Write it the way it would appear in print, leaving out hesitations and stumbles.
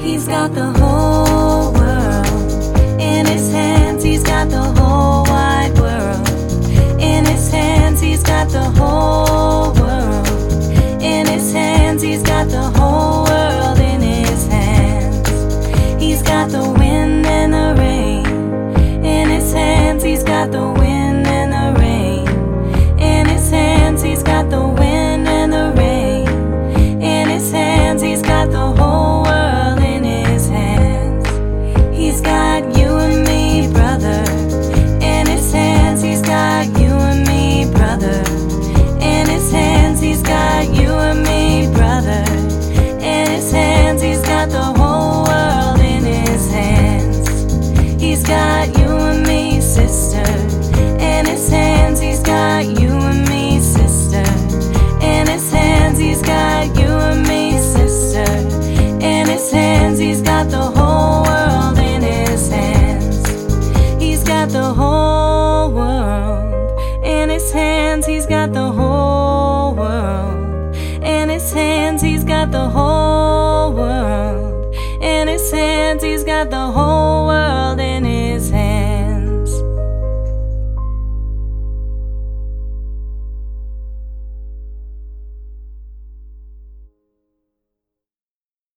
He's got the whole world in his hands. He's got the whole wide world in his hands. He's got the whole world in his hands. He's got the whole world in his hands. He's got the wind and the rain in his hands. He's got the wind and the rain in his hands. He's got the wind and the rain in his hands. He's got the whole world in his hands. He's got you and me, brother, in his hands. He's got you and me, brother, in his hands. He's got you and me, brother, in his hands. He's got the whole world in his hands. He's got you and me, sister, in his hands. He's got you and me, sister, in his hands. He's got you and me, sister, in his hands. He's got the whole world in his hands. He's got the whole world in his hands. He's got the whole